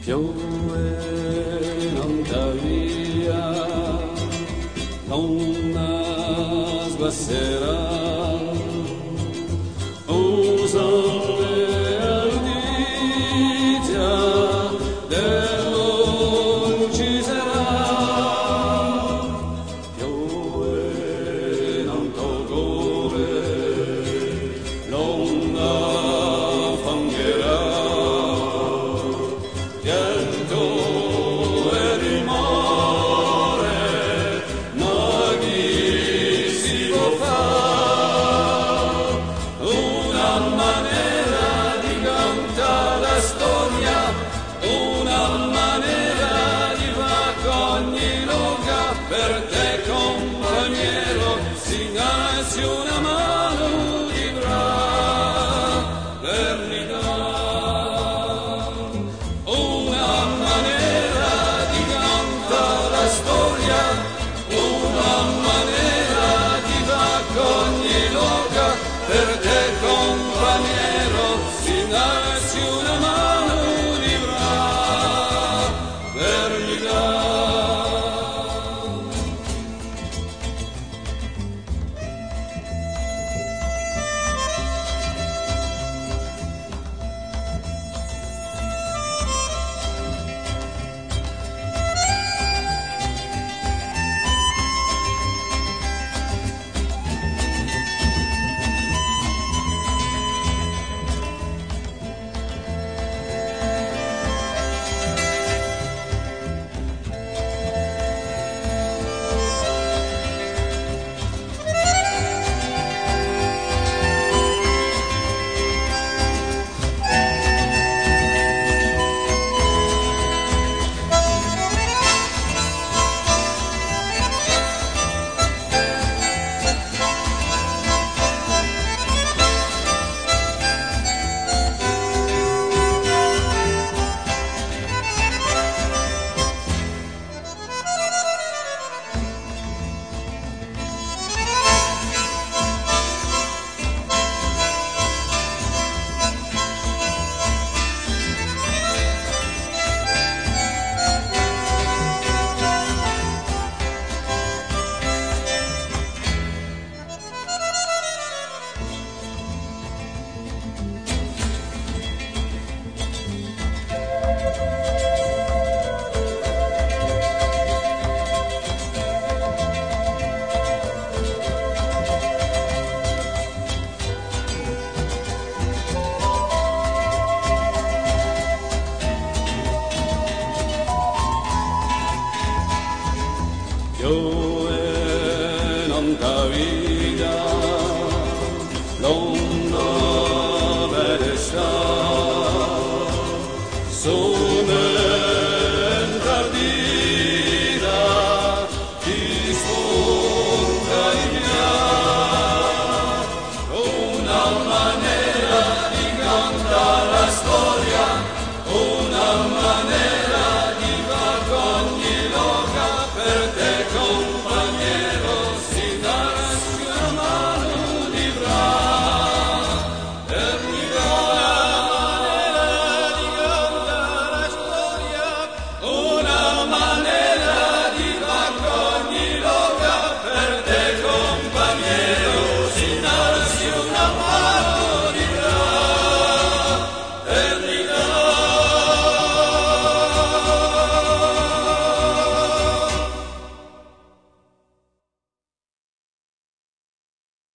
piove non da via, non sguasserà, usando ardizia dell'ucciserà, piove non togore, l'onda fangherà. Per te compagniero si nasce una mano di fraternità, una maniera di cantare la storia, una maniera di fare ogni loca, per te compagniero si nasce una mano di fraternità. Piove non t'avvia,